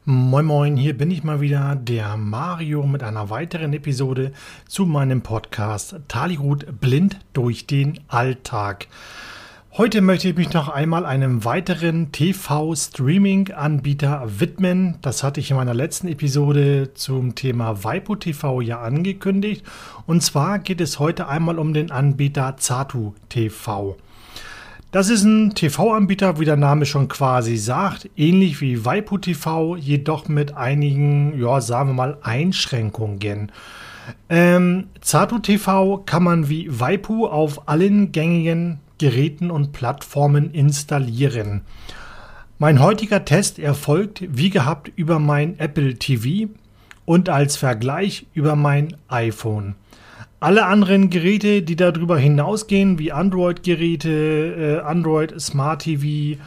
Moin Moin, hier bin ich mal wieder, der Mario mit einer weiteren Episode zu meinem Podcast Taligut blind durch den Alltag. Heute möchte ich mich noch einmal einem weiteren TV-Streaming-Anbieter widmen. Das hatte ich in meiner letzten Episode zum Thema waipu.tv ja angekündigt. Und zwar geht es heute einmal um den Anbieter Zatu.tv. Das ist ein TV-Anbieter, wie der Name schon quasi sagt, ähnlich wie waipu.tv, jedoch mit einigen, ja, sagen wir mal, Einschränkungen. Zatu.tv kann man wie waipu auf allen gängigen Geräten und Plattformen installieren. Mein heutiger Test erfolgt wie gehabt über mein Apple TV und als Vergleich über mein iPhone. Alle anderen Geräte, die darüber hinausgehen, wie Android-Geräte, Android Smart TV,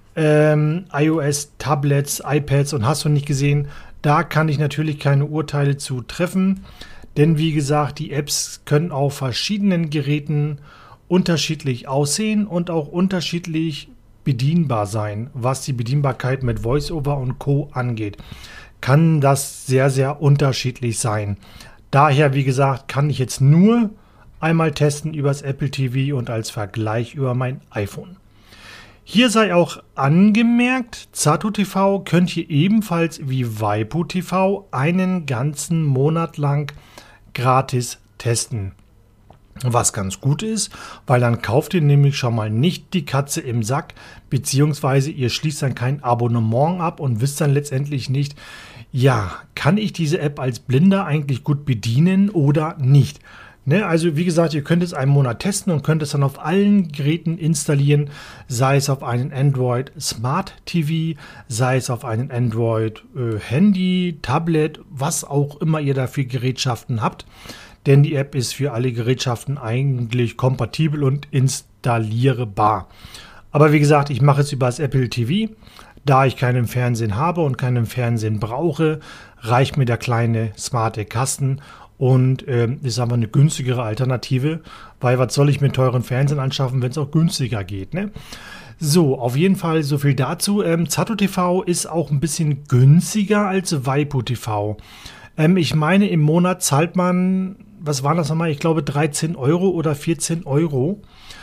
iOS, Tablets, iPads und hast du nicht gesehen, da kann ich natürlich keine Urteile zu treffen. Denn wie gesagt, die Apps können auf verschiedenen Geräten unterschiedlich aussehen und auch unterschiedlich bedienbar sein. Was die Bedienbarkeit mit VoiceOver und Co. angeht, kann das sehr, sehr unterschiedlich sein. Daher, wie gesagt, kann ich jetzt nur einmal testen übers Apple TV und als Vergleich über mein iPhone. Hier sei auch angemerkt, Zatu.tv könnt ihr ebenfalls wie waipu.tv einen ganzen Monat lang gratis testen. Was ganz gut ist, weil dann kauft ihr nämlich schon mal nicht die Katze im Sack, beziehungsweise ihr schließt dann kein Abonnement ab und wisst dann letztendlich nicht, ja, kann ich diese App als Blinder eigentlich gut bedienen oder nicht? Ne, also wie gesagt, ihr könnt es einen Monat testen und könnt es dann auf allen Geräten installieren, sei es auf einen Android Smart TV, sei es auf einen Android Handy, Tablet, was auch immer ihr da für Gerätschaften habt. Denn die App ist für alle Gerätschaften eigentlich kompatibel und installierbar. Aber wie gesagt, ich mache es über das Apple TV. Da ich keinen Fernsehen habe und keinen Fernsehen brauche, reicht mir der kleine smarte Kasten und ist aber eine günstigere Alternative, weil was soll ich mit teuren Fernsehen anschaffen, wenn es auch günstiger geht, ne? So, auf jeden Fall so viel dazu. Zatu.tv ist auch ein bisschen günstiger als waipu.tv. Ich meine, im Monat zahlt man, was war das nochmal? Ich glaube 13 Euro oder 14 Euro.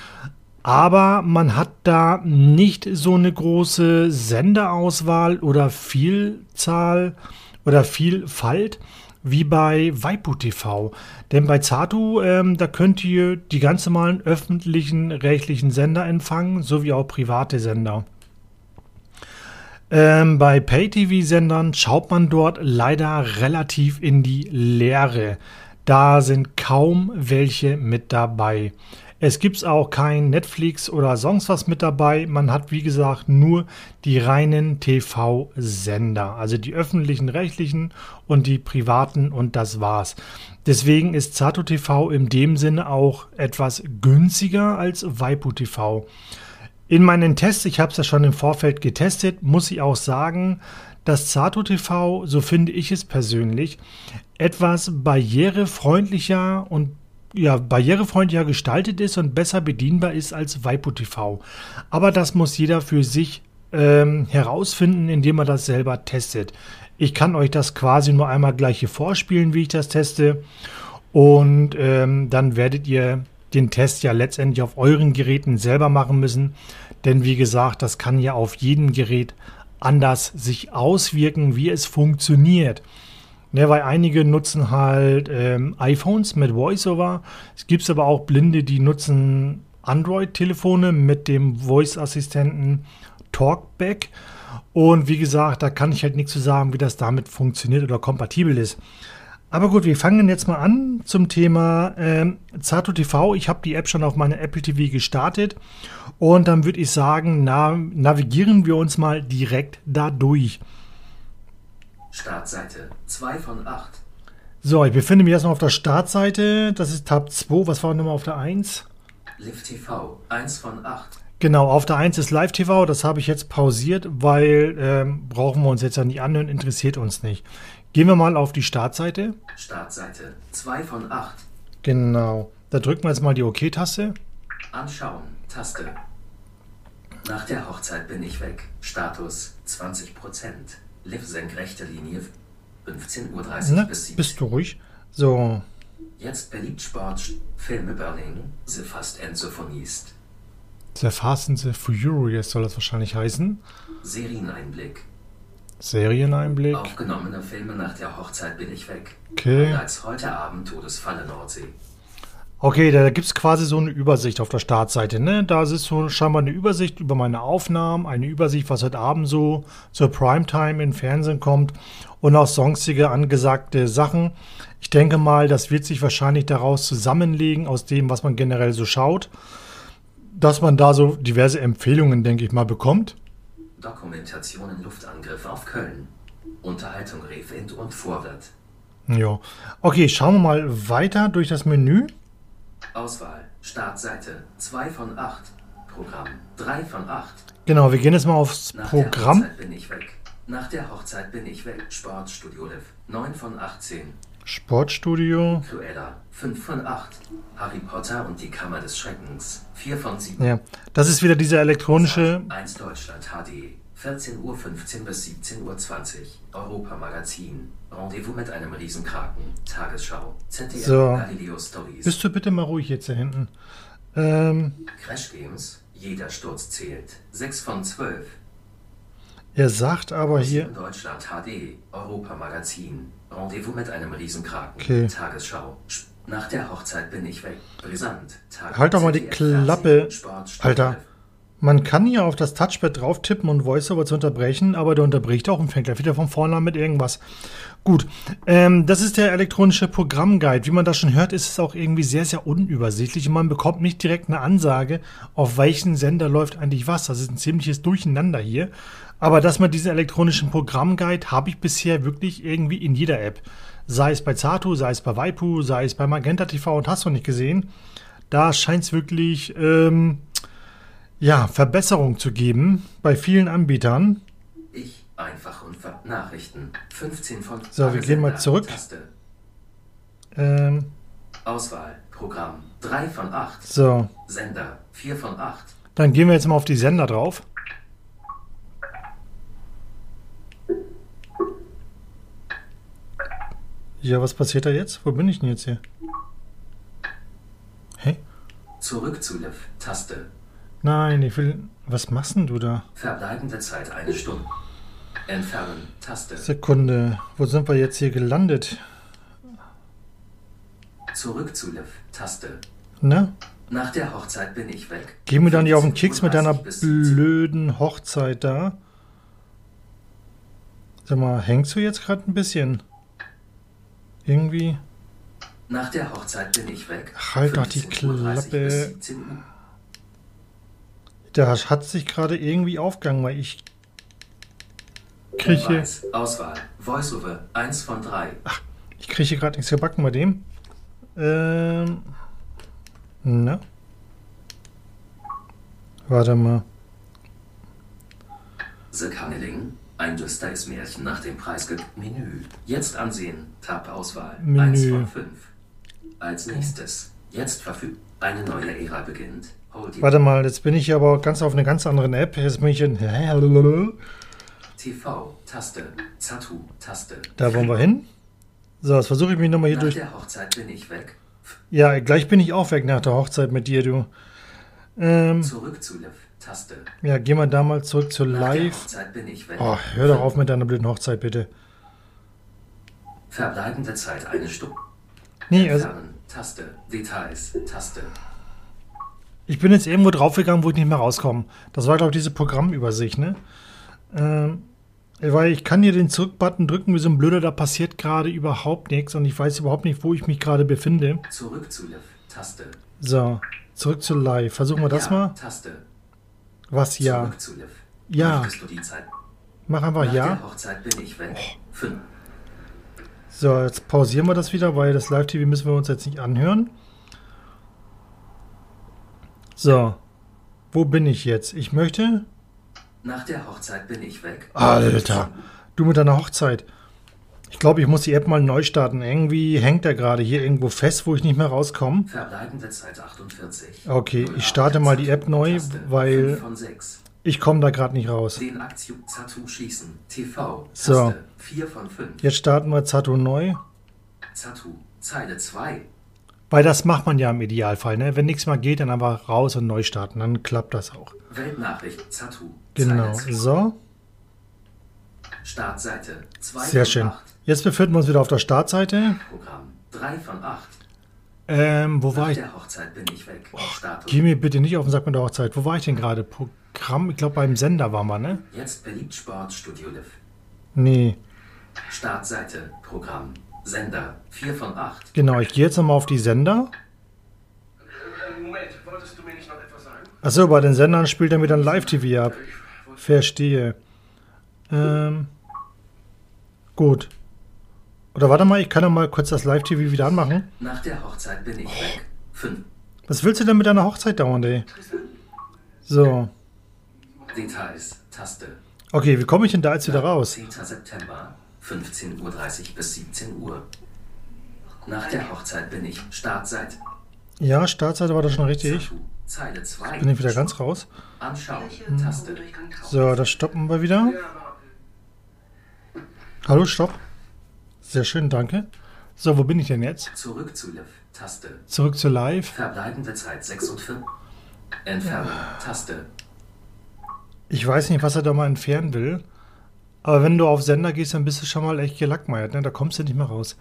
Aber man hat da nicht so eine große Senderauswahl oder Vielzahl oder Vielfalt wie bei waipu.tv. Denn bei Zatu, da könnt ihr die ganz normalen öffentlichen rechtlichen Sender empfangen, sowie auch private Sender. Bei Pay-TV-Sendern schaut man dort leider relativ in die Leere. Da sind kaum welche mit dabei. Es gibt auch kein Netflix oder sonst was mit dabei. Man hat, wie gesagt, nur die reinen TV-Sender, also die öffentlichen, rechtlichen und die privaten und das war's. Deswegen ist Zatu.tv in dem Sinne auch etwas günstiger als waipu.tv. In meinen Tests, ich habe es ja schon im Vorfeld getestet, muss ich auch sagen, dass Zatu.tv, so finde ich es persönlich, etwas barrierefreundlicher gestaltet ist und besser bedienbar ist als waipu.tv. Aber das muss jeder für sich herausfinden, indem er das selber testet. Ich kann euch das quasi nur einmal gleich hier vorspielen, wie ich das teste. Und dann werdet ihr den Test ja letztendlich auf euren Geräten selber machen müssen. Denn wie gesagt, das kann ja auf jedem Gerät anders sich auswirken, wie es funktioniert. Ne, weil einige nutzen halt iPhones mit VoiceOver. Es gibt aber auch Blinde, die nutzen Android-Telefone mit dem Voice-Assistenten Talkback. Und wie gesagt, da kann ich halt nichts zu sagen, wie das damit funktioniert oder kompatibel ist. Aber gut, wir fangen jetzt mal an zum Thema Zatu.tv. Ich habe die App schon auf meiner Apple TV gestartet. Und dann würde ich sagen, navigieren wir uns mal direkt da durch. Startseite 2 von 8. So, ich befinde mich erstmal auf der Startseite. Das ist Tab 2. Was war nochmal auf der 1? Live TV 1 von 8. Genau, auf der 1 ist Live TV. Das habe ich jetzt pausiert, weil brauchen wir uns jetzt ja nicht anhören, interessiert uns nicht. Gehen wir mal auf die Startseite. Startseite 2 von 8. Genau. Da drücken wir jetzt mal die OK-Taste. Anschauen, Taste. Nach der Hochzeit bin ich weg. Status 20%. Liv senkrechte Linie 15:30 Ne? bis 17 Bist du ruhig? So, Jetzt beliebt Sport, Filme Burning, The Fast and the Funniest. The Fast and the Furious soll das wahrscheinlich heißen. Serieneinblick. Serieneinblick. Aufgenommene Filme nach der Hochzeit bin ich weg. Okay. Als heute Abend Todesfalle Nordsee. Okay, da gibt es quasi so eine Übersicht auf der Startseite, ne? Da ist so scheinbar eine Übersicht über meine Aufnahmen, eine Übersicht, was heute Abend so zur Primetime im Fernsehen kommt und auch sonstige angesagte Sachen. Ich denke mal, das wird sich wahrscheinlich daraus zusammenlegen, aus dem, was man generell so schaut, dass man da so diverse Empfehlungen, denke ich mal, bekommt. Dokumentationen Luftangriff auf Köln. Unterhaltung Rehwind und Vorwärts. Ja. Okay, schauen wir mal weiter durch das Menü. Auswahl. Startseite 2 von 8. Programm 3 von 8. Genau, wir gehen jetzt mal aufs Nach der Programm. Hochzeit bin ich weg. Nach der Hochzeit bin ich weg. Sportstudio Liv 9 von 18. Sportstudio. Cruella 5 von 8. Harry Potter und die Kammer des Schreckens 4 von 7. Ja, das ist wieder dieser elektronische. 1 Deutschland HD 14:15 Uhr bis 17:20 Uhr. Europa Magazin. Rendezvous mit einem Riesenkraken. Tagesschau. ZDF So. Galileo Stories. Bist du bitte mal ruhig jetzt hier hinten? Crash Games. Jeder Sturz zählt. 6 von 12. Er sagt aber hier. Deutschland HD. Europa Magazin. Rendezvous mit einem Riesenkraken. Okay. Tagesschau. Nach der Hochzeit bin ich weg. Brisant. Halt doch mal die ZDF Klappe, Fernsehen. Sport, Alter. Man kann hier auf das Touchpad drauf tippen und Voiceover zu unterbrechen, aber der unterbricht auch und fängt gleich wieder von vorne an mit irgendwas. Gut, das ist der elektronische Programmguide. Wie man das schon hört, ist es auch irgendwie sehr, sehr unübersichtlich und man bekommt nicht direkt eine Ansage, auf welchen Sender läuft eigentlich was. Das ist ein ziemliches Durcheinander hier. Aber das mit diesem elektronischen Programmguide habe ich bisher wirklich irgendwie in jeder App. Sei es bei Zato, sei es bei Waipu, sei es bei Magenta TV und hast du nicht gesehen. Da scheint es wirklich Verbesserung zu geben bei vielen Anbietern. Ich, einfach und Nachrichten. 15 von... So, wir gehen mal zurück. Taste. Ähm, Auswahl. Programm. 3 von 8. so, Sender. 4 von 8. dann gehen wir jetzt mal auf die Sender drauf. Ja, was passiert da jetzt? Wo bin ich denn jetzt hier? Hä? Zurück zu Liv. Taste. Nein, ich will... Was machst denn du da? Verbleibende Zeit 1 Stunde. Entfernen. Taste. Sekunde. Wo sind wir jetzt hier gelandet? Zurück zu Liv. Taste. Ne? Nach der Hochzeit bin ich weg. Geh mir doch nicht auf den Keks mit deiner 15:30 bis 17. blöden Hochzeit da. Sag mal, hängst du jetzt gerade ein bisschen? Irgendwie? Nach der Hochzeit bin ich weg. Ach, halt doch die 15:30 bis Klappe. 17 Uhr. Da hat sich gerade irgendwie aufgegangen, weil ich kriege hier, Weiß. Auswahl. Voiceover. 1 von 3. ich kriege hier gerade nichts gebacken bei dem. Ne? Warte mal. The Cunniling. Ein düsteres Märchen nach dem Menü. Jetzt ansehen. Tab-Auswahl. Menü. 1 von 5. Als nächstes. Jetzt verfügbar. Eine neue Ära beginnt. Hold die Warte mal, jetzt bin ich aber ganz auf einer ganz anderen App. Jetzt bin ich in... TV. Taste. Zatu. Taste. Da wollen wir hin. So, jetzt versuche ich mich nochmal hier Nach durch... der Hochzeit bin ich weg. Ja, gleich bin ich auch weg nach der Hochzeit mit dir, du. Zurück zu Liv. Taste. Ja, gehen wir da mal zurück zu Nach der Live. Hochzeit bin ich weg. Oh, hör doch auf mit deiner blöden Hochzeit, bitte. Verbleibende Zeit 1 Stunde. Nee, also Entfernen. Taste. Details. Taste. ich bin jetzt irgendwo draufgegangen, wo ich nicht mehr rauskomme. Das war, glaube ich, diese Programmübersicht, ne? Weil ich kann hier den Zurück-Button drücken, wie so ein Blöder, da passiert gerade überhaupt nichts und ich weiß überhaupt nicht, wo ich mich gerade befinde. Zurück zu Liv. Taste. So, zurück zu Live. Versuchen wir das Ja. mal. Taste. Was, ja? Zurück zu Liv. Ja. Möchtest du die Zeit? Mach einfach Nach ja. der Hochzeit bin ich weg. 5. So, jetzt pausieren wir das wieder, weil das Live-TV müssen wir uns jetzt nicht anhören. So, wo bin ich jetzt? Ich möchte... Nach der Hochzeit bin ich weg. Alter, du mit deiner Hochzeit. Ich glaube, ich muss die App mal neu starten. Irgendwie hängt er gerade hier irgendwo fest, wo ich nicht mehr rauskomme. Verbleibende Zeit 48. Okay, ich starte mal die App neu, Taste. weil 5 von 6. Ich komme da gerade nicht raus. Den Aktion Zatu schließen. TV. So. Taste 4 von 5. Jetzt starten wir Zatu neu. Zatu. Zeile 2. Weil das macht man ja im Idealfall. Ne? Wenn nichts mehr geht, dann einfach raus und neu starten. Dann klappt das auch. Weltnachricht. Zatu. Genau. Zeile 2. So. Startseite 2 Sehr von schön. 8. Jetzt befinden wir uns wieder auf der Startseite. Programm 3 von 8. Wo war Nach ich? der Hochzeit bin ich weg. Status. Geh mir bitte nicht auf den Sack mit der Hochzeit. Wo war ich denn gerade? Programm, ich glaube beim Sender waren wir, ne? Jetzt beliebt Sport Studio Live. Nee. Startseite. Programm. Sender 4 von 8. Genau, ich gehe jetzt nochmal auf die Sender. Moment, wolltest du mir nicht noch etwas sagen? Achso, bei den Sendern spielt er mir dann Live-TV ab. Verstehe. Gut. Oder warte mal, ich kann ja mal kurz das Live-TV wieder anmachen. Nach der Hochzeit bin ich weg. 5. Was willst du denn mit deiner Hochzeit dauern, ey? So. Details. Taste. Okay, wie komme ich denn da jetzt wieder raus? 10. September. 15:30 Uhr bis 17 Uhr. Nach der Hochzeit bin ich. Startseite. Ja, Startseite war das schon richtig. Zatu. Zeile 2. Bin ich wieder ganz raus. Anschauen. Taste. So, das stoppen wir wieder. Hallo, stopp. Sehr schön, danke. So, wo bin ich denn jetzt? Zurück zu Live. Taste. Zurück zu Live. Verbleibende Zeit 46. Entfernen. Taste. Ich weiß nicht, was er da mal entfernen will. Aber wenn du auf Sender gehst, dann bist du schon mal echt gelackmeiert. Ne? Da kommst du nicht mehr raus.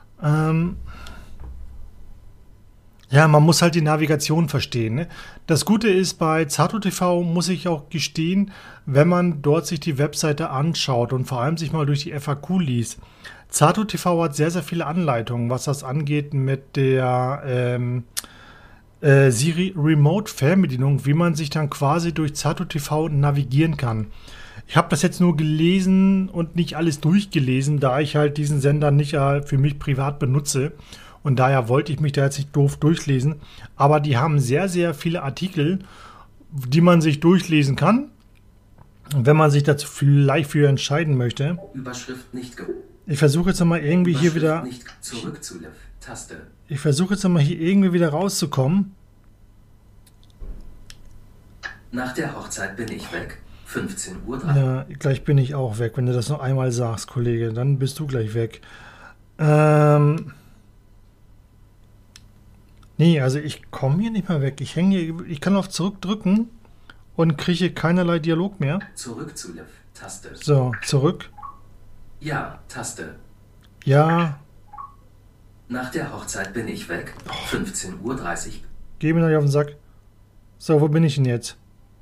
Ja, man muss halt die Navigation verstehen. Ne? Das Gute ist, bei Zatu TV muss ich auch gestehen, wenn man dort sich die Webseite anschaut und vor allem sich mal durch die FAQ liest. Zatu TV hat sehr, sehr viele Anleitungen, was das angeht mit der Siri Remote Fernbedienung, wie man sich dann quasi durch Zatu TV navigieren kann. Ich habe das jetzt nur gelesen und nicht alles durchgelesen, da ich halt diesen Sender nicht für mich privat benutze. Und daher wollte ich mich da jetzt nicht doof durchlesen. Aber die haben sehr, sehr viele Artikel, die man sich durchlesen kann. Und wenn man sich dazu vielleicht für entscheiden möchte. Überschrift nicht Ich versuche jetzt mal irgendwie hier wieder. nicht zurück zu Live. Taste. Ich versuche jetzt mal hier irgendwie wieder rauszukommen. Nach der Hochzeit bin ich weg. 15:03 Uhr. Ja, gleich bin ich auch weg. Wenn du das noch einmal sagst, Kollege, dann bist du gleich weg. Nee, also ich komme hier nicht mehr weg. Ich hänge hier, ich kann auf Zurück drücken und kriege keinerlei Dialog mehr. Zurück zu Live. Taste. So, zurück. Ja. Taste. Ja, Nach der Hochzeit bin ich weg. 15:30 Uhr. geh mir noch nicht auf den Sack. So, wo bin ich denn jetzt?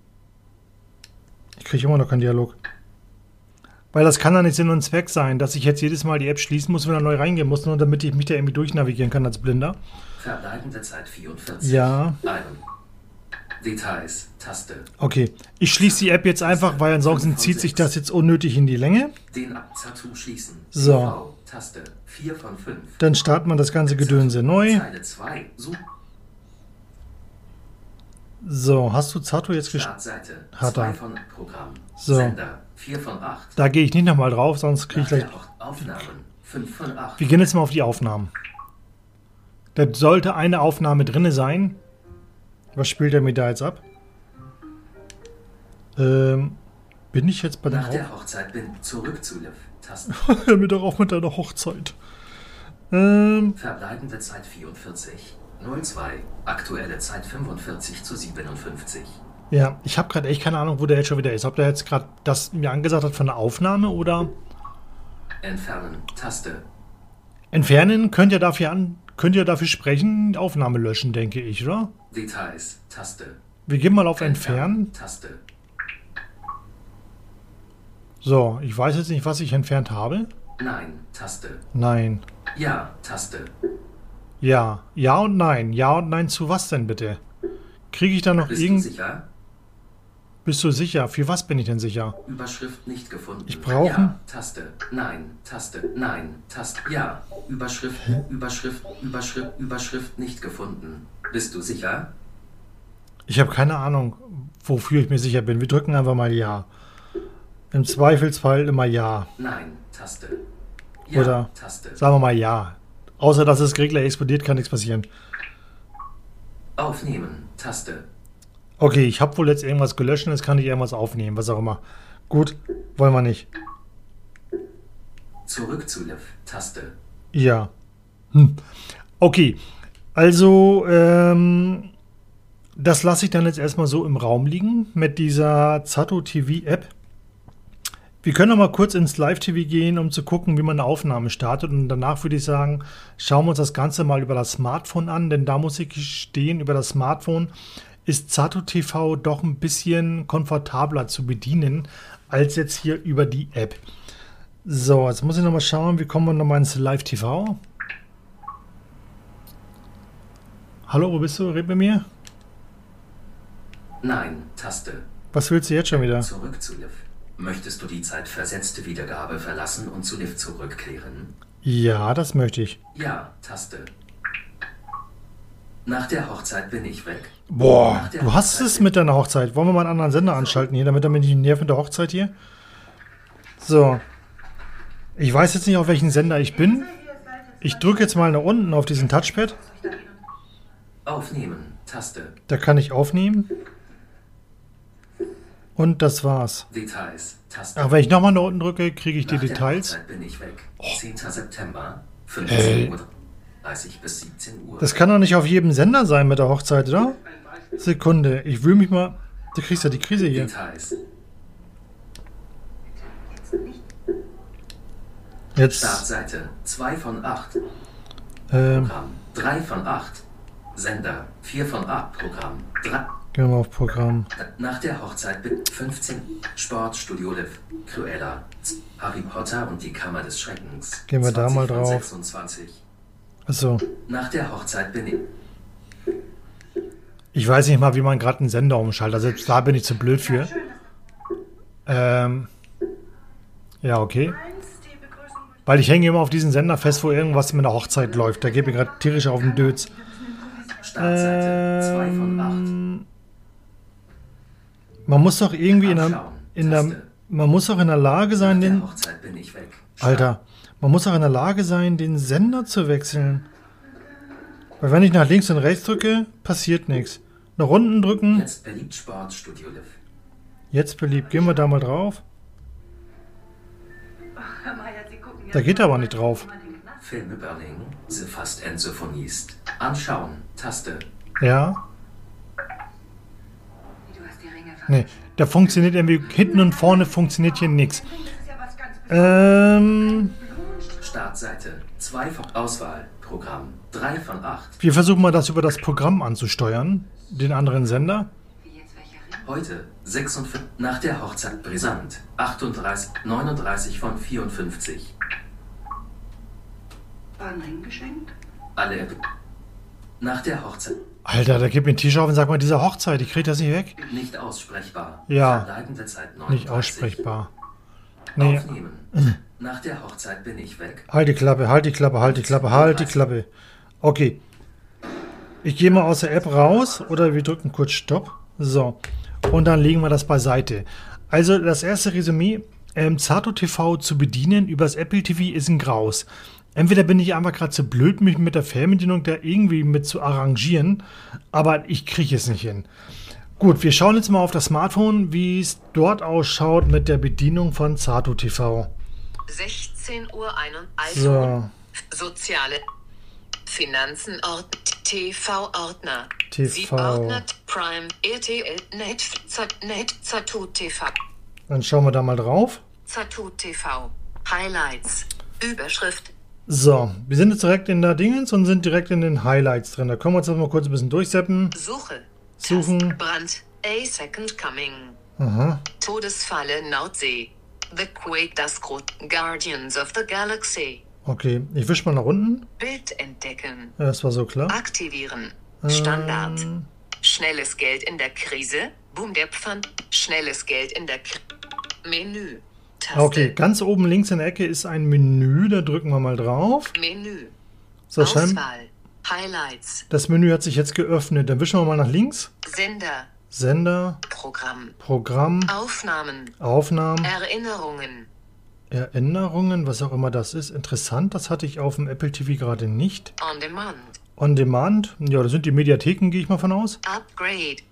Ich kriege immer noch keinen Dialog. Weil das kann ja nicht Sinn und Zweck sein, dass ich jetzt jedes Mal die App schließen muss, wieder neu reingehen muss, nur damit ich mich da irgendwie durchnavigieren kann als Blinder. Verbleibende Zeit 44. Ja. Details. Taste. Okay, ich schließe die App jetzt einfach, weil ansonsten zieht sich das jetzt unnötig in die Länge. Den Zatu schließen. So. TV. Taste. 4 von 5. Dann startet man das ganze Gedönse neu. Zeile 2. So, hast du Zatu jetzt Startseite. Hat 2 er. von Programm. So. Sender. 4 von 8. Da gehe ich nicht nochmal drauf, sonst kriege ich Nach gleich... der Aufnahmen. 5 von 8. Wir gehen jetzt mal auf die Aufnahmen. Da sollte eine Aufnahme drinne sein. Was spielt er mir da jetzt ab? Bin ich jetzt bei der Nach der Hochzeit bin zurück zu Liv. Taste. Hör mir doch auf mit deiner Hochzeit. Verbleibende Zeit 44. 02. Aktuelle Zeit 45:57. Ja, ich habe gerade echt keine Ahnung, wo der jetzt schon wieder ist. Ob der jetzt gerade das mir angesagt hat von der Aufnahme oder... Entfernen. Taste. Entfernen könnt ihr dafür sprechen, die Aufnahme löschen, denke ich, oder? Details. Taste. Wir gehen mal auf Entfernen. Taste. So, ich weiß jetzt nicht, was ich entfernt habe. Nein. Taste. Nein. Ja. Taste. Ja. Ja und nein. Ja und nein zu was denn bitte? Kriege ich da noch Bist du irgend... sicher? Bist du sicher? Für was bin ich denn sicher? Überschrift nicht gefunden. Ich brauche... Ja. Taste. Nein. Taste. Nein. Taste. Ja. Überschrift. Überschrift nicht gefunden. Bist du sicher? Ich habe keine Ahnung, wofür ich mir sicher bin. Wir drücken einfach mal Ja. Im Zweifelsfall immer Ja. Nein. Taste. Ja. Oder Taste. sagen wir mal Ja. Außer, dass das Regler explodiert, kann nichts passieren. Aufnehmen. Taste. Okay, ich habe wohl jetzt irgendwas gelöscht und jetzt kann ich irgendwas aufnehmen, was auch immer. Gut, wollen wir nicht. Zurück zu Liv. Taste. Ja. Okay, also das lasse ich dann jetzt erstmal so im Raum liegen mit dieser Zato TV App. Wir können noch mal kurz ins Live-TV gehen, um zu gucken, wie man eine Aufnahme startet. Und danach würde ich sagen, schauen wir uns das Ganze mal über das Smartphone an. Denn da muss ich gestehen, über das Smartphone ist Zato TV doch ein bisschen komfortabler zu bedienen, als jetzt hier über die App. So, jetzt muss ich noch mal schauen, wie kommen wir noch mal ins Live-TV. Hallo, wo bist du? Red mit mir. Nein. Taste. Was willst du jetzt schon wieder? Zurück zu Liv. Möchtest du die zeitversetzte Wiedergabe verlassen und zu Liv zurückkehren? Ja, das möchte ich. Ja. Taste. Nach der Hochzeit bin ich weg. Boah, du hast es mit deiner Hochzeit. Wollen wir mal einen anderen Sender anschalten hier, damit er mich nicht nervt mit der Hochzeit hier? So. Ich weiß jetzt nicht, auf welchen Sender ich bin. Ich drücke jetzt mal nach unten auf diesen Touchpad. Aufnehmen. Taste. Da kann ich aufnehmen. Und das war's. Details. Taste. Aber wenn ich nochmal nach unten drücke, kriege ich die Nach der Details. Hochzeit bin ich weg. 10. September. 15 Uhr. 30 bis 17 Uhr. Das kann doch nicht auf jedem Sender sein mit der Hochzeit, oder? Sekunde, ich will mich mal... Du kriegst ja die Krise hier. Details. Jetzt, Startseite 2 von 8. ähm, Programm 3 von 8. Sender 4 von 8. Programm 3. gehen wir mal auf Programm. Nach der Hochzeit bin 15. Sportstudio Liv. Cruella. Harry Potter und die Kammer des Schreckens. Gehen wir da 20 mal von drauf. 26. Achso, Nach der Hochzeit bin ich. ich weiß nicht mal, wie man gerade einen Sender umschaltet. Also selbst da bin ich zu blöd für. Ja, okay. Weil ich hänge immer auf diesen Sender fest, wo irgendwas mit einer Hochzeit läuft. Da gebe ich gerade tierisch auf den Dötz. Startseite 2 von 8. Man muss doch irgendwie Taste. man muss doch in der Lage sein, Nach der den... Hochzeit bin ich weg. Alter, man muss auch in der Lage sein, den Sender zu wechseln. Weil wenn ich nach links und rechts drücke, passiert nichts. Nach unten drücken, Jetzt beliebt Sportstudio Liv. jetzt beliebt. Gehen wir da mal drauf. Da geht er aber nicht drauf. Filme Berlin. The Fast and Symphonist. Anschauen. Taste. Ja. Nee, da funktioniert irgendwie, hinten und vorne funktioniert hier nichts. Startseite 2 von Auswahl. Programm 3 von 8. Wir versuchen mal das über das Programm anzusteuern, den anderen Sender. Heute 56. Nach der Hochzeit brisant. 38. 39 von 54. War ein Ring geschenkt? Alle. Nach der Hochzeit. Alter, da gibt mir ein T-Shirt auf und sagt mal, diese Hochzeit, ich krieg das nicht weg. Nicht aussprechbar. Ja. Verbleibende Zeit 39. Nicht aussprechbar. Nee, Aufnehmen. Nach der Hochzeit bin ich weg. halt die Klappe, halt die Klappe, halt die Klappe, halt die Klappe. Okay. Ich gehe mal aus der App raus oder wir drücken kurz Stopp. So. Und dann legen wir das beiseite. Also das erste Resümee, Zato TV zu bedienen übers Apple TV ist ein Graus. Entweder bin ich einfach gerade zu blöd, mich mit der Fernbedienung da irgendwie mit zu arrangieren, aber ich kriege es nicht hin. Gut, wir schauen jetzt mal auf das Smartphone, wie es dort ausschaut mit der Bedienung von Zato TV. 16:01 Uhr. So, Soziale Finanzen TV-Ordner. TV. Sie ordnet Prime, RTL, Net, Zato TV. Dann schauen wir da mal drauf. Zato TV. Highlights. Überschrift. So, wir sind jetzt direkt in der Dingens und sind direkt in den Highlights drin. Da können wir uns jetzt mal kurz ein bisschen durchseppen. Suche. Suchen. Brand. A Second Coming. Aha. Todesfalle Nordsee. The Quake, das Guardians of the Galaxy. Okay, ich wische mal nach unten. Bild entdecken. Ja, das war so klar. Aktivieren. Standard. Schnelles Geld in der Krise. Boom der Pfand. Schnelles Geld in der Menü. Taste. Okay, ganz oben links in der Ecke ist ein Menü. Da drücken wir mal drauf. Menü. So, scheinbar. Auswahl. Highlights. Das Menü hat sich jetzt geöffnet. Dann wischen wir mal nach links. Sender. Sender, Programm. Programm, Aufnahmen. Aufnahmen, Erinnerungen. Erinnerungen, was auch immer das ist. Interessant, das hatte ich auf dem Apple TV gerade nicht. On Demand. On Demand, ja, das sind die Mediatheken, gehe ich mal von aus. Upgrade.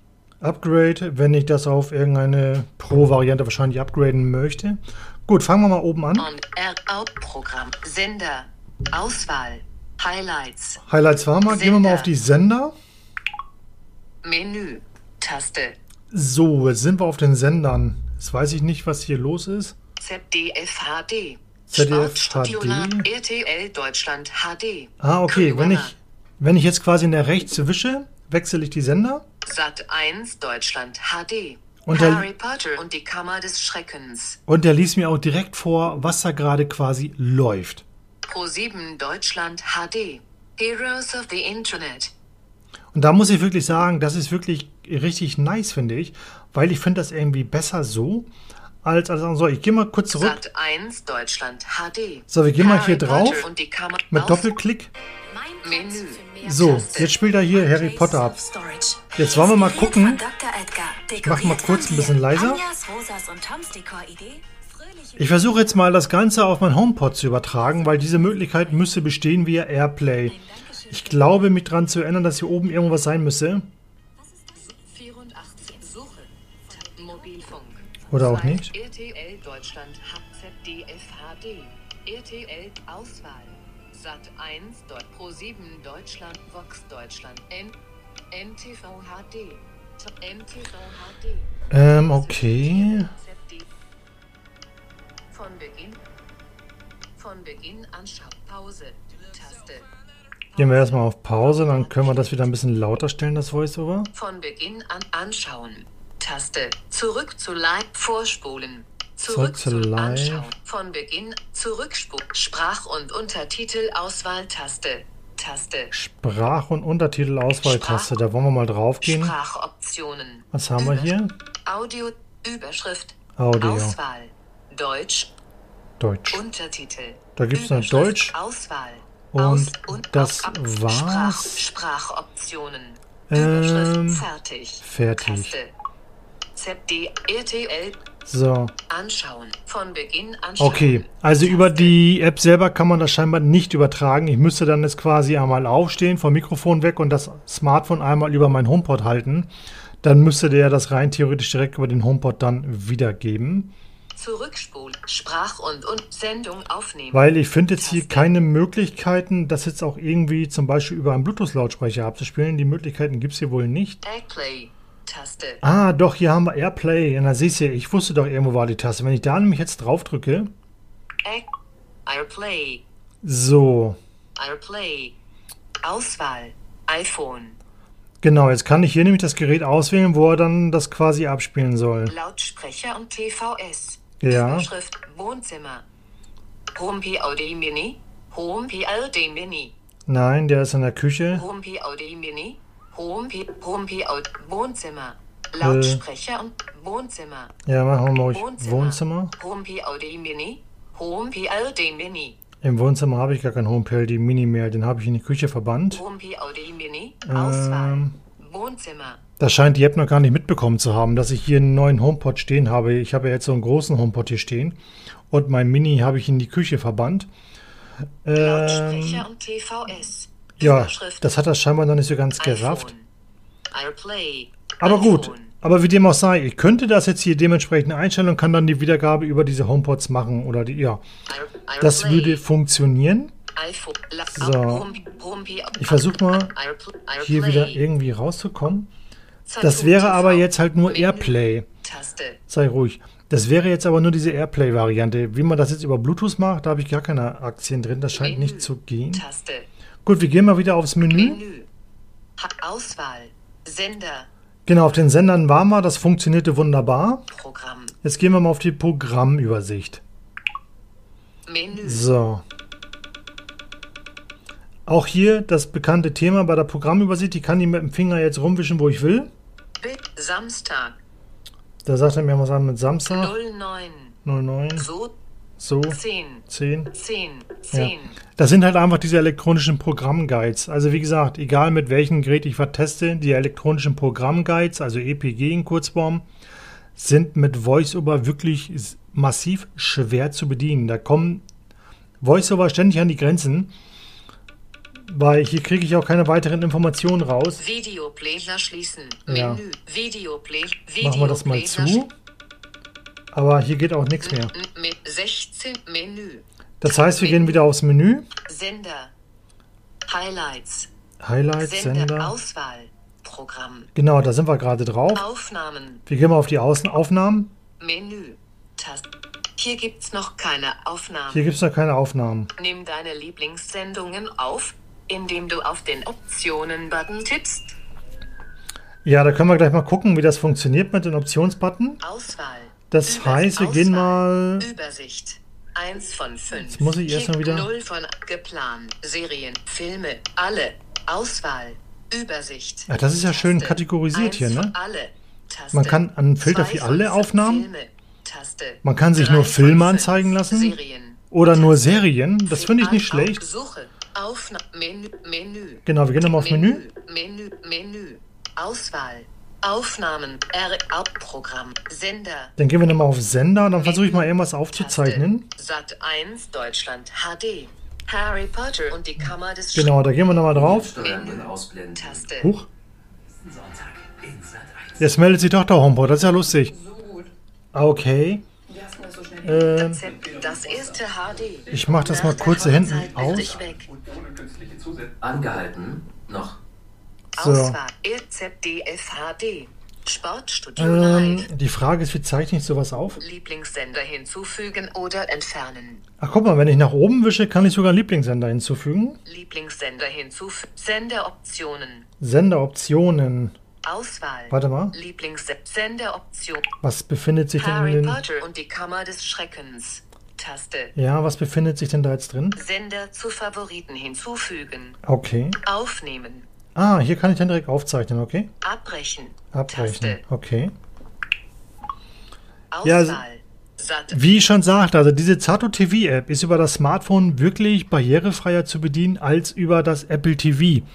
Upgrade, wenn ich das auf irgendeine Pro-Variante wahrscheinlich upgraden möchte. Gut, fangen wir mal oben an. Und Programm. Sender. Auswahl. Highlights. Highlights waren wir. Gehen wir mal auf die Sender. Menü. Taste. So, jetzt sind wir auf den Sendern. Jetzt weiß ich nicht, was hier los ist. ZDF HD. ZDF Sportstudio HD. Nord, RTL Deutschland HD. Ah, okay. Krone. Wenn ich jetzt quasi nach rechts wische, wechsle ich die Sender. Sat 1 Deutschland HD. Und Harry Potter und die Kammer des Schreckens. Und der liest mir auch direkt vor, was da gerade quasi läuft. Pro7 Deutschland HD. Heroes of the Internet. Und da muss ich wirklich sagen, das ist wirklich richtig nice, finde ich. Weil ich finde das irgendwie besser so, als so. Ich gehe mal kurz zurück. Sat 1 Deutschland HD. So, wir gehen mal hier Harry drauf. Potter und die Kammer Mit Doppelklick. Menü. So, jetzt spielt er hier Harry Potter ab. Jetzt wollen wir mal gucken. Ich mache mal kurz ein bisschen leiser. Ich versuche jetzt mal das Ganze auf mein HomePod zu übertragen, weil diese Möglichkeit müsste bestehen via AirPlay. Ich glaube, mich daran zu erinnern, dass hier oben irgendwas sein müsste. 84 Suche. Mobilfunk. Oder auch nicht. RTL Deutschland ZDF HD. RTL Auswahl. Sat 1 Pro7 Deutschland Vox Deutschland NTV HD. NTV HD. Okay. Von Beginn anschauen. Pause. Taste. Gehen wir erstmal auf Pause, dann können wir das wieder ein bisschen lauter stellen, das Voiceover. Von Beginn an anschauen. Taste. Zurück zu Live. Vorspulen. Zurück zu Live. Anschauen. Von Beginn. Zurückspulen. Sprach- und Untertitel-Auswahl-Taste. Taste. Sprach- und Untertitel-Auswahl-Taste. Da wollen wir mal drauf gehen. Sprachoptionen. Was haben wir hier? Audio. Überschrift. Audio. Auswahl. Deutsch. Deutsch. Untertitel. Da gibt es noch Überschrift, Deutsch. Auswahl. Und das war's. Sprachoptionen. Überschrift fertig. Fertig. Taste. ZD, RTL. So. Anschauen. Von Beginn anschauen. Okay, also über die App selber kann man das scheinbar nicht übertragen. Ich müsste dann jetzt quasi einmal aufstehen, vom Mikrofon weg und das Smartphone einmal über mein HomePod halten. Dann müsste der das rein theoretisch direkt über den HomePod dann wiedergeben. Zurückspulen. Sprach- und Sendung aufnehmen. Weil ich finde jetzt hier Taste. keine Möglichkeiten, das jetzt auch irgendwie zum Beispiel über einen Bluetooth-Lautsprecher abzuspielen. Die Möglichkeiten gibt es hier wohl nicht. Airplay. Taste. Ah, doch, hier haben wir Airplay. Und da siehst du, ich wusste doch, irgendwo war die Taste. Wenn ich da nämlich jetzt drauf drücke. Airplay. So. Airplay. Auswahl. iPhone. Genau, jetzt kann ich hier nämlich das Gerät auswählen, wo er dann das quasi abspielen soll. Lautsprecher und TVS. Ja. Überschrift Wohnzimmer. Home POD Mini. Home POD Mini. Nein, der ist in der Küche. Home POD Mini. Home POD Wohnzimmer. Lautsprecher und Wohnzimmer. Ja, machen wir mal ruhig Wohnzimmer. Home POD Mini. Home POD Mini. Im Wohnzimmer habe ich gar kein HomePod Mini mehr. Den habe ich in die Küche verbannt. Home POD Mini. Auswahl. Wohnzimmer. Das scheint die App noch gar nicht mitbekommen zu haben, dass ich hier einen neuen HomePod stehen habe. Ich habe ja jetzt so einen großen HomePod hier stehen. Und mein Mini habe ich in die Küche verbannt. Lautsprecher und TVS. Ja, Überschrift das hat das scheinbar noch nicht so ganz iPhone. gerafft. Airplay. Aber gut, iPhone. aber wie dem auch sei, ich könnte das jetzt hier dementsprechend einstellen und kann dann die Wiedergabe über diese HomePods machen. Oder die, ja, das würde funktionieren. iPhone. So. Ich versuche mal hier wieder irgendwie rauszukommen. Das wäre aber jetzt halt nur Airplay. Taste. Sei ruhig. Das wäre jetzt aber nur diese Airplay-Variante. Wie man das jetzt über Bluetooth macht, da habe ich gar keine Aktien drin. Das scheint nicht zu gehen. Taste. Gut, wir gehen mal wieder aufs Menü. Menü. Auswahl. Sender. Genau, auf den Sendern waren wir. Das funktionierte wunderbar. Programm. Jetzt gehen wir mal auf die Programmübersicht. Menü. So. Auch hier das bekannte Thema bei der Programmübersicht. Ich kann die mit dem Finger jetzt rumwischen, wo ich will. Samstag. Da sagt er mir was an mit Samstag. 09. 09. So. 10. 10. 10. Ja. Das sind halt einfach diese elektronischen Programmguides. Also wie gesagt, egal mit welchem Gerät ich was teste, die elektronischen Programmguides, also EPG in Kurzform, sind mit VoiceOver wirklich massiv schwer zu bedienen. Da kommen VoiceOver ständig an die Grenzen. Weil hier kriege ich auch keine weiteren Informationen raus. Videoplayer schließen. Ja. Menü. Videoplay. Machen wir das mal zu. Aber hier geht auch nichts mehr. Mit 16 Menü. Das heißt, wir gehen wieder aufs Menü. Sender. Highlights. Highlights, Sender. Auswahl. Programm. Genau, da sind wir gerade drauf. Aufnahmen. Wir gehen mal auf die Aufnahmen. Menü. Taste. Hier gibt's noch keine Aufnahmen. Hier gibt es noch keine Aufnahmen. Nimm deine Lieblingssendungen auf, indem du auf den Optionen-Button tippst. Ja, da können wir gleich mal gucken, wie das funktioniert mit den Optionsbutton. Auswahl. Das heißt, wir gehen mal... Übersicht. 1 von 5. Jetzt muss ich erst mal wieder... 0 von geplant. Serien, Filme, alle. Auswahl. Übersicht. Ja, das ist ja schön Taste. kategorisiert hier, 1 ne? von alle. Taste. Man kann einen Filter 2 für von alle 5 Aufnahmen. Filme. Taste. Man kann sich 3 nur von Filme 5 anzeigen lassen. Serien. Oder nur Taste. Serien. Das finde ich nicht schlecht. Suche. Menü. Genau, wir gehen nochmal auf Menü. Menü. Auswahl. Aufnahmen. Programm. Sender. Dann gehen wir nochmal auf Sender und dann versuche ich mal irgendwas aufzuzeichnen. Sat 1 Deutschland HD. Harry Potter und die Kammer des Genau, da gehen wir nochmal drauf. Steuern und ausblenden. Taste. Huch. Sonntag in Sat 1. Jetzt meldet sich doch der HomePod. Das ist ja lustig. So gut. Okay. Wie hast du das so schnell Das erste HD. Ich mache das mal kurz hier hinten aus. Weg. Und ohne künstliche Zusätze. Angehalten. Noch. So. Auswahl. RZDF HD. Sportstudio Live. Die Frage ist, wie zeichne ich sowas auf? Lieblingssender hinzufügen oder entfernen. Ach, guck mal, wenn ich nach oben wische, kann ich sogar einen Lieblingssender hinzufügen. Lieblingssender hinzufügen. Senderoptionen. Senderoptionen. Auswahl. Warte mal. Lieblingssenderoption. Was befindet sich denn in Harry den... Potter und die Kammer des Schreckens. Taste. Ja, was befindet sich denn da jetzt drin? Sender zu Favoriten hinzufügen. Okay. Aufnehmen. Ah, hier kann ich dann direkt aufzeichnen, okay? Abbrechen. Abbrechen, Taste. okay. Auswahl. Sat. Wie ich schon sagte, also diese Zato TV App ist über das Smartphone wirklich barrierefreier zu bedienen als über das Apple TV.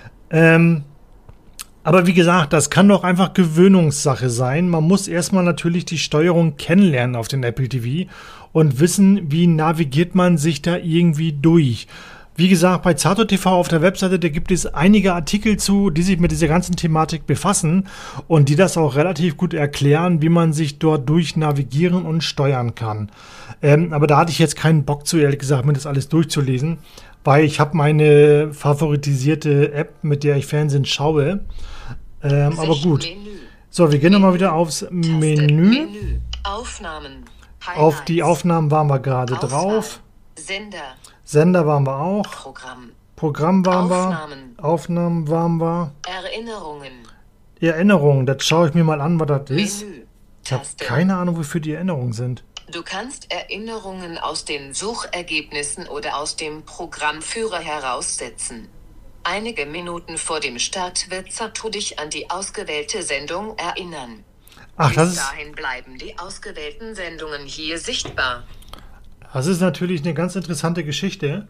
Aber wie gesagt, das kann doch einfach Gewöhnungssache sein. Man muss erstmal natürlich die Steuerung kennenlernen auf den Apple TV und wissen, wie navigiert man sich da irgendwie durch. Wie gesagt, bei Zato TV auf der Webseite, da gibt es einige Artikel zu, die sich mit dieser ganzen Thematik befassen und die das auch relativ gut erklären, wie man sich dort durch navigieren und steuern kann. Aber da hatte ich jetzt keinen Bock zu, ehrlich gesagt, mir das alles durchzulesen, weil ich habe meine favoritisierte App, mit der ich Fernsehen schaue. Aber gut. Menü. So, wir gehen nochmal wieder aufs Taste. Menü. Aufnahmen. Auf die Highlights. Aufnahmen waren wir gerade Auswahl. drauf. Sender. Sender waren wir auch. Programm. Programm waren wir. Aufnahmen. Aufnahmen waren wir. Erinnerungen. Erinnerungen, das schaue ich mir mal an, was das ist. Menü. Ich habe Taste. keine Ahnung, wofür die Erinnerungen sind. Du kannst Erinnerungen aus den Suchergebnissen oder aus dem Programmführer heraussetzen. Einige Minuten vor dem Start wird Zato dich an die ausgewählte Sendung erinnern. Ach, das Bis ist, dahin bleiben die ausgewählten Sendungen hier sichtbar. das ist natürlich eine ganz interessante Geschichte.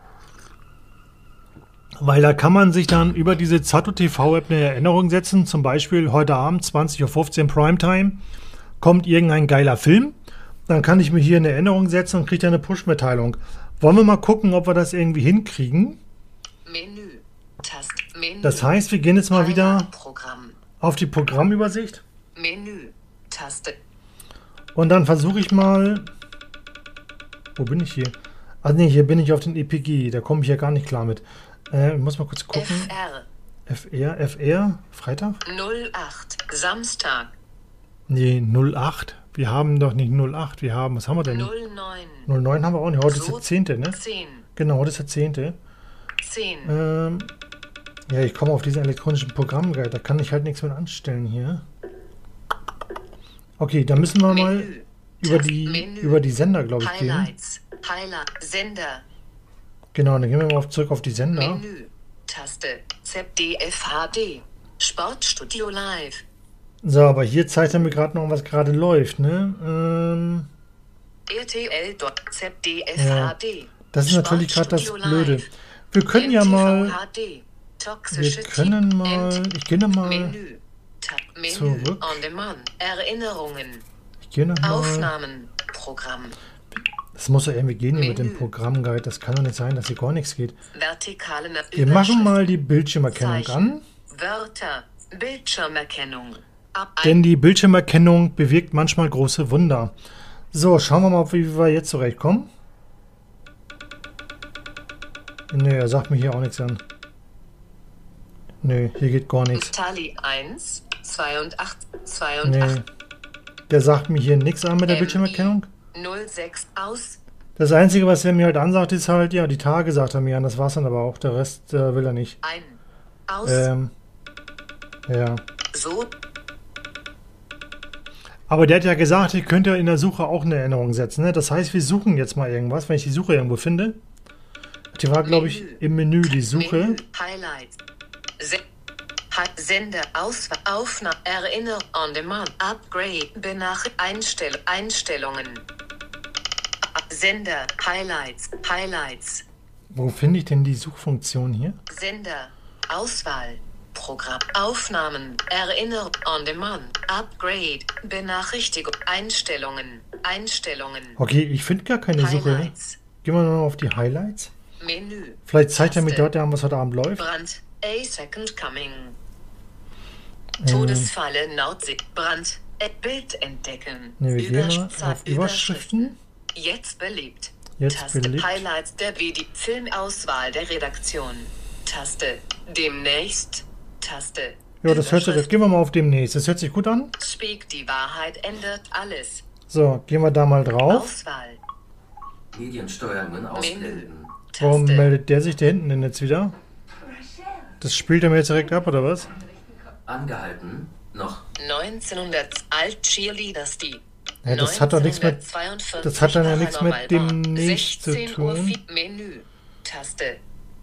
Weil da kann man sich dann über diese Zato TV-App eine Erinnerung setzen. Zum Beispiel heute Abend, 20:15 Uhr Primetime, kommt irgendein geiler Film. Dann kann ich mir hier eine Erinnerung setzen und kriege dann eine Push-Mitteilung. Wollen wir mal gucken, ob wir das irgendwie hinkriegen? Menü. Taste. Menü. Das heißt, wir gehen jetzt mal wieder Programm. auf die Programmübersicht. Menü. Taste. Und dann versuche ich mal... Wo bin ich hier? Ah ne, hier bin ich auf den EPG. Da komme ich ja gar nicht klar mit. Ich muss mal kurz gucken. FR. FR? Freitag? 08. Samstag. Nee, 08. Wir haben doch nicht 08. Wir haben, was haben wir denn? 09. 09 haben wir auch nicht. Heute ist So, der 10., ne? 10. Genau, heute ist der 10. 10. Ja, ich komme auf diesen elektronischen Programmguide. Da kann ich halt nichts mit anstellen hier. Okay, da müssen wir mal Menü. Menü. über die Sender, glaube ich, gehen. Highlights. Highlight. Sender. Genau, dann gehen wir mal zurück auf die Sender. Menü. Taste. ZDF HD. Sportstudio Live. So, aber hier zeigt er mir gerade noch, was gerade läuft, ne? RTL. ZDF Ja, HD. das ist natürlich gerade das Sportstudio Blöde. Live. Wir können ja MTV mal... HD. Wir Toxische können Team. mal... Ich gehe nochmal... Menü. Tab. Menü. Zurück. On Demand. Erinnerungen. Ich gehe nochmal... Aufnahmen. Programm. Das muss ja irgendwie gehen hier mit dem Menü. Programmguide. Das kann doch nicht sein, dass hier gar nichts geht. Vertikale Wir machen mal die Bildschirmerkennung Zeichen. an. Wörter. Bildschirmerkennung. Denn die Bildschirmerkennung bewirkt manchmal große Wunder. So, schauen wir mal, wie wir jetzt zurechtkommen. Nö, er sagt mir hier auch nichts an. Nö, hier geht gar nichts. Tali 1, 82, Nee. 82, Der sagt mir hier nichts an mit der Bildschirmerkennung. 06 aus, Das Einzige, was er mir halt ansagt, ist halt, ja, die Tage sagt er mir an. Das war's dann aber auch. Der Rest will er nicht. ein, aus, Ja. so, Aber der hat ja gesagt, ich könnte in der Suche auch eine Erinnerung setzen. Ne? Das heißt, wir suchen jetzt mal irgendwas, wenn ich die Suche irgendwo finde. Die war, glaube ich, im Menü, die Suche. Menü, Highlights, Sender, Auswahl, Aufnahme, Erinnerung, On Demand, Upgrade, Einstellungen, Sender, Highlights, Wo finde ich denn die Suchfunktion hier? Sender, Auswahl, Programm, Aufnahmen, Erinnerung, On Demand, Upgrade, Benachrichtigung, Einstellungen, Okay, ich finde gar keine Suche. Highlights, Gehen wir noch auf die Highlights. Menü, Vielleicht zeigt er mir Taste. dort an, was heute Abend läuft. Brand, A Second Coming, Todesfalle, Nordsee, Brand, Bild entdecken, Ne, wir gehen mal Überschriften, auf Überschriften. Jetzt beliebt. Jetzt Taste beliebt. Highlights der Video. Filmauswahl der Redaktion. Taste. Demnächst. Taste. Ja, das hört sich, das gehen wir mal auf demnächst. Das hört sich gut an. Speak, die Wahrheit ändert alles. So, gehen wir da mal drauf. Auswahl. Mediensteuerungen ausblenden. Warum Taste. meldet der sich da hinten denn jetzt wieder? Das spielt er mir jetzt direkt ab, oder was? Angehalten. Noch 1900 Alt-Cheerleaders, die. Ja, das hat doch nichts mit- 1942 das hat dann ja nichts mit Paranormal dem war. Nächst zu 16 Uhr tun. Menü. Taste.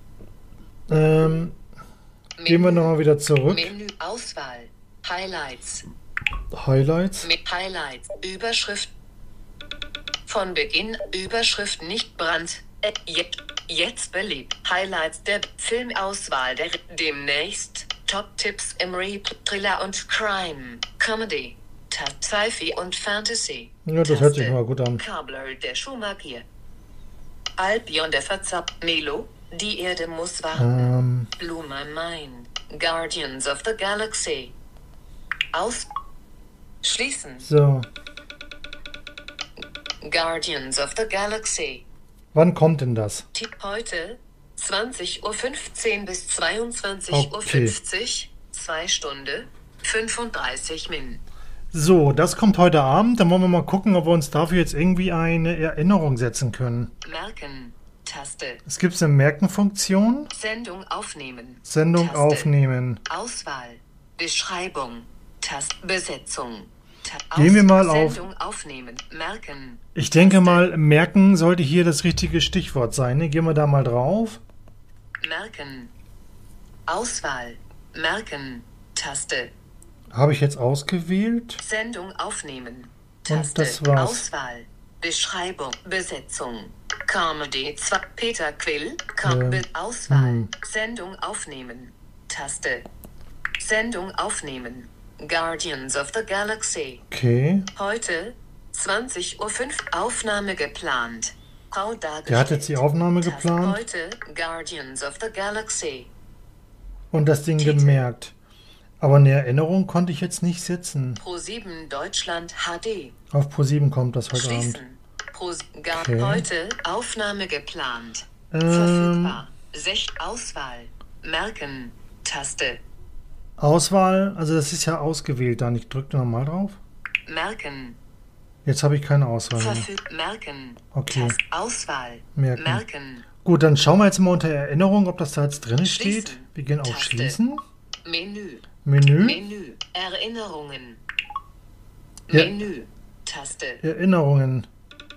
Gehen wir nochmal wieder zurück. Menü. Auswahl. Highlights. Highlights. Mit Highlights. Überschrift. Von Beginn. Überschrift nicht Brand. Jetzt beliebt. Highlights der Filmauswahl der demnächst. Top-Tipps im Thriller und Crime. Comedy. Sci-Fi und Fantasy. Ja, das hört sich mal gut an. Kabler der Schumacher. Albion der Verzapft. Melo. Die Erde muss warten. Blew my mind. Guardians of the Galaxy. Aus. Schließen. So, Guardians of the Galaxy. wann kommt denn das? Tipp heute 20:15 Uhr bis 22:50 Uhr. 2 Stunden 35 Min. So, das kommt heute Abend. Dann wollen wir mal gucken, ob wir uns dafür jetzt irgendwie eine Erinnerung setzen können. Merken. Taste. Es gibt eine Merken-Funktion. Sendung aufnehmen. Sendung Taste. aufnehmen. Auswahl. Beschreibung. Taste. Besetzung. Gehen wir mal auf- Sendung aufnehmen. Merken. Ich denke mal, merken sollte hier das richtige Stichwort sein. Ne? Gehen wir da mal drauf. Merken. Auswahl. Merken. Taste. Habe ich jetzt ausgewählt? Sendung aufnehmen. Und Taste. das war's. Auswahl. Beschreibung. Besetzung. Comedy 2. Peter Quill. Auswahl. Sendung aufnehmen. Taste. Sendung aufnehmen. Guardians of the Galaxy. Okay. Heute 20:05 Uhr. Aufnahme geplant. Frau dargestellt. Der hat jetzt die Aufnahme Taste. geplant Heute Guardians of the Galaxy. und das Ding Titel. gemerkt. Aber eine Erinnerung konnte ich jetzt nicht setzen. Pro7 Deutschland HD. Auf Pro7 kommt das heute Abend. Schließen. Okay. Heute Aufnahme geplant. Ähm, Verfügbar. Auswahl. Merken. Taste. Auswahl, also das ist ja ausgewählt dann. Ich drücke nochmal drauf. Merken. Jetzt habe ich keine Auswahl mehr. Merken. Okay. Auswahl. Merken. Merken. Gut, dann schauen wir jetzt mal unter Erinnerung, ob das da jetzt drin Schließen. steht. Wir gehen auf Taste. Schließen. Menü. Menü. Menü. Erinnerungen. Ja. Menü. Taste. Erinnerungen.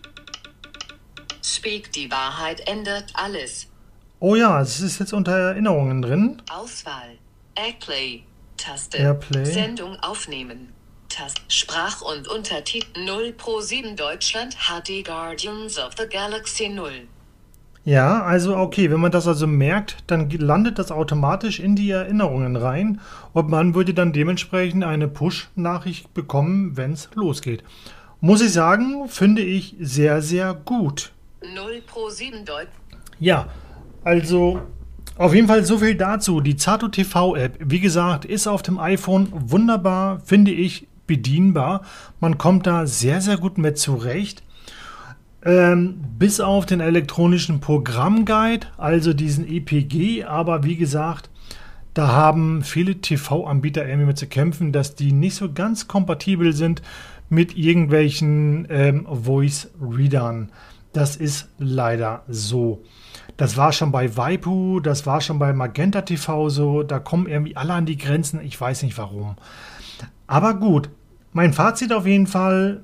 Speak, die Wahrheit ändert alles. Oh ja, es ist jetzt unter Erinnerungen drin. Auswahl. Airplay. Taste. Airplay. Sendung aufnehmen. Taste. Sprach- und Untertitel 0 Pro7 Deutschland HD Guardians of the Galaxy 0. Ja, also okay, wenn man das also merkt, dann landet das automatisch in die Erinnerungen rein und man würde dann dementsprechend eine Push-Nachricht bekommen, wenn es losgeht. Muss ich sagen, finde ich sehr, sehr gut. 0pro7 Deutsch. Ja, also auf jeden Fall so viel dazu. Die Zato TV App, wie gesagt, ist auf dem iPhone wunderbar, finde ich, bedienbar. Man kommt da sehr, sehr gut mit zurecht. Bis auf den elektronischen Programmguide, also diesen EPG, aber wie gesagt, da haben viele TV-Anbieter irgendwie mit zu kämpfen, dass die nicht so ganz kompatibel sind mit irgendwelchen Voice-Readern. Das ist leider so. Das war schon bei Waipu, das war schon bei Magenta TV so, da kommen irgendwie alle an die Grenzen, ich weiß nicht warum. Aber gut, mein Fazit auf jeden Fall,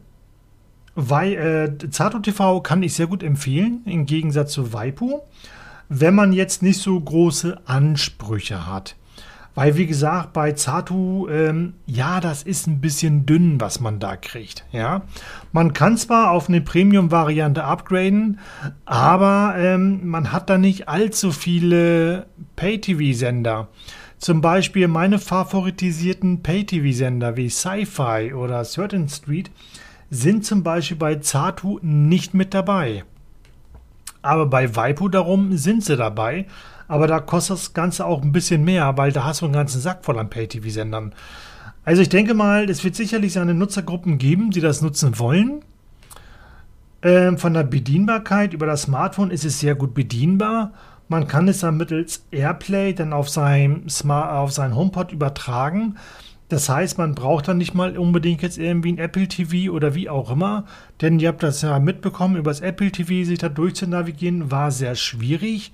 Zato TV kann ich sehr gut empfehlen, im Gegensatz zu Waipu, wenn man jetzt nicht so große Ansprüche hat. Weil, wie gesagt, bei Zato, ja, das ist ein bisschen dünn, was man da kriegt. Ja? Man kann zwar auf eine Premium-Variante upgraden, aber man hat da nicht allzu viele Pay-TV-Sender. Zum Beispiel meine favoritisierten Pay-TV-Sender wie Sci-Fi oder Certain Street sind zum Beispiel bei Zato nicht mit dabei. Aber bei Waipu darum sind sie dabei. Aber da kostet das Ganze auch ein bisschen mehr, weil da hast du einen ganzen Sack voll an Pay-TV-Sendern. Also ich denke mal, es wird sicherlich seine Nutzergruppen geben, die das nutzen wollen. Von der Bedienbarkeit über das Smartphone ist es sehr gut bedienbar. Man kann es dann mittels AirPlay dann auf sein HomePod übertragen. Das heißt, man braucht dann nicht mal unbedingt jetzt irgendwie ein Apple TV oder wie auch immer. Denn ihr habt das ja mitbekommen, über das Apple TV sich da durchzunavigieren, war sehr schwierig.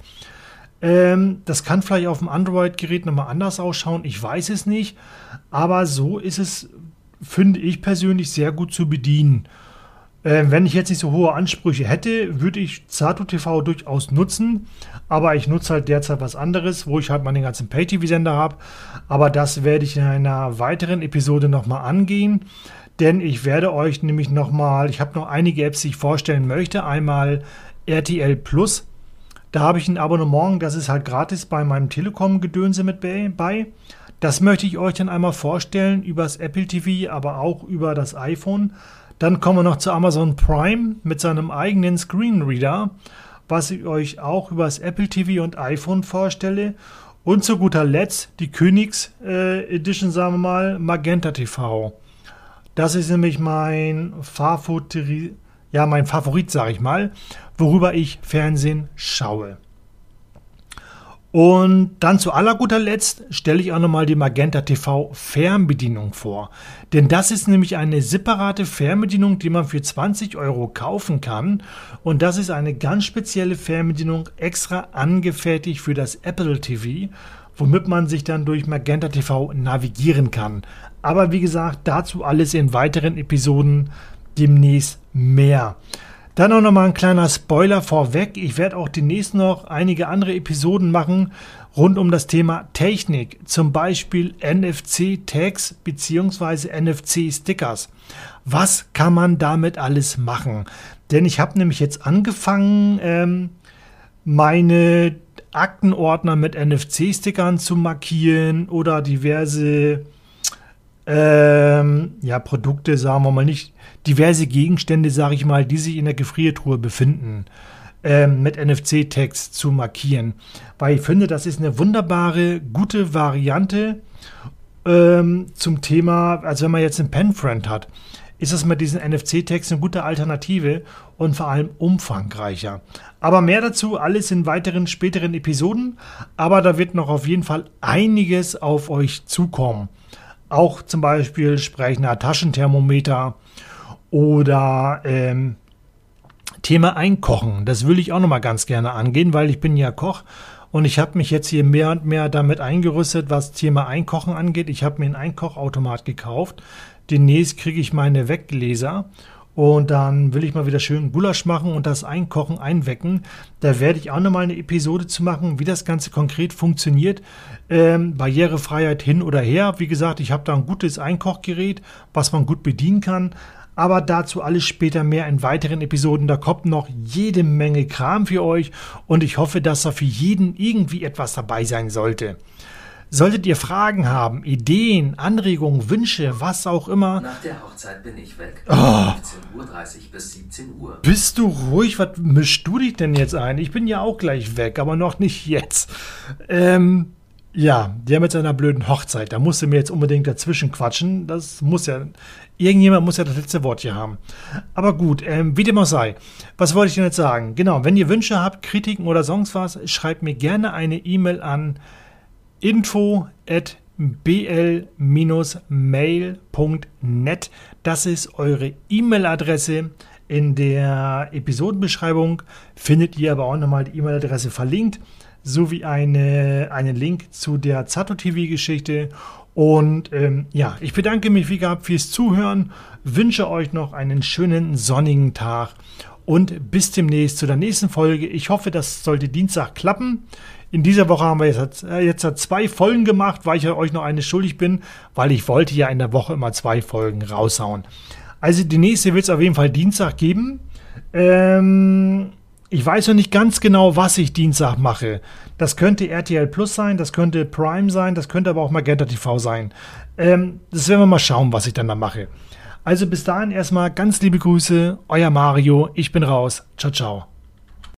Das kann vielleicht auf dem Android-Gerät nochmal anders ausschauen, ich weiß es nicht. Aber so ist es, finde ich persönlich, sehr gut zu bedienen. Wenn ich jetzt nicht so hohe Ansprüche hätte, würde ich Zato TV durchaus nutzen. Aber ich nutze halt derzeit was anderes, wo ich halt meine ganzen Pay-TV-Sender habe. Aber das werde ich in einer weiteren Episode nochmal angehen. Denn ich werde euch nämlich nochmal, ich habe noch einige Apps, die ich vorstellen möchte. Einmal RTL Plus. Da habe ich ein Abonnement, das ist halt gratis bei meinem Telekom-Gedönse mit bei. Das möchte ich euch dann einmal vorstellen über das Apple TV, aber auch über das iPhone. Dann kommen wir noch zu Amazon Prime mit seinem eigenen Screenreader, was ich euch auch über das Apple TV und iPhone vorstelle. Und zu guter Letzt die Königs-Edition, sagen wir mal, Magenta TV. Das ist nämlich mein Favorit, sage ich mal, worüber ich Fernsehen schaue. Und dann zu aller guter Letzt stelle ich auch nochmal die Magenta TV Fernbedienung vor. Denn das ist nämlich eine separate Fernbedienung, die man für 20 € kaufen kann. Und das ist eine ganz spezielle Fernbedienung, extra angefertigt für das Apple TV, womit man sich dann durch Magenta TV navigieren kann. Aber wie gesagt, dazu alles in weiteren Episoden demnächst mehr. Dann auch nochmal ein kleiner Spoiler vorweg. Ich werde auch demnächst noch einige andere Episoden machen rund um das Thema Technik. Zum Beispiel NFC-Tags bzw. NFC-Stickers. Was kann man damit alles machen? Denn ich habe nämlich jetzt angefangen, meine Aktenordner mit NFC-Stickern zu markieren oder diverse Produkte, sagen wir mal nicht, diverse Gegenstände, sage ich mal, die sich in der Gefriertruhe befinden, mit NFC-Tags zu markieren. Weil ich finde, das ist eine wunderbare, gute Variante zum Thema, also wenn man jetzt einen Penfriend hat, ist es mit diesen NFC-Tags eine gute Alternative und vor allem umfangreicher. Aber mehr dazu alles in weiteren, späteren Episoden. Aber da wird noch auf jeden Fall einiges auf euch zukommen. Auch zum Beispiel sprechender Taschenthermometer oder Thema Einkochen. Das will ich auch nochmal ganz gerne angehen, weil ich bin ja Koch und ich habe mich jetzt hier mehr und mehr damit eingerüstet, was Thema Einkochen angeht. Ich habe mir einen Einkochautomat gekauft. Demnächst kriege ich meine Weggläser und dann will ich mal wieder schön Gulasch machen und das Einkochen einwecken. Da werde ich auch nochmal eine Episode zu machen, wie das Ganze konkret funktioniert. Barrierefreiheit hin oder her. Wie gesagt, ich habe da ein gutes Einkochgerät, was man gut bedienen kann. Aber dazu alles später mehr in weiteren Episoden. Da kommt noch jede Menge Kram für euch und ich hoffe, dass da für jeden irgendwie etwas dabei sein sollte. Solltet ihr Fragen haben, Ideen, Anregungen, Wünsche, was auch immer. Nach der Hochzeit bin ich weg. 15:30 Uhr bis 17 Uhr. Bist du ruhig? Was mischst du dich denn jetzt ein? Ich bin ja auch gleich weg, aber noch nicht jetzt. Ja, der mit seiner blöden Hochzeit, da musst du mir jetzt unbedingt dazwischen quatschen. Das muss ja, irgendjemand muss ja das letzte Wort hier haben. Aber gut, wie dem auch sei. Was wollte ich denn jetzt sagen? Genau, wenn ihr Wünsche habt, Kritiken oder sonst was, schreibt mir gerne eine E-Mail an info@bl-mail.net. Das ist eure E-Mail-Adresse. In der Episodenbeschreibung findet ihr aber auch nochmal die E-Mail-Adresse verlinkt, sowie einen Link zu der Zato-TV-Geschichte. Und ja, ich bedanke mich wie gehabt fürs Zuhören, wünsche euch noch einen schönen sonnigen Tag und bis demnächst zu der nächsten Folge. Ich hoffe, das sollte Dienstag klappen. In dieser Woche haben wir jetzt 2 Folgen gemacht, weil ich euch noch eine schuldig bin, weil ich wollte ja in der Woche immer 2 Folgen raushauen. Also die nächste wird es auf jeden Fall Dienstag geben. Ich weiß noch nicht ganz genau, was ich Dienstag mache. Das könnte RTL Plus sein, das könnte Prime sein, das könnte aber auch Magenta TV sein. Das werden wir mal schauen, was ich dann da mache. Also bis dahin erstmal ganz liebe Grüße, euer Mario, ich bin raus. Ciao, ciao.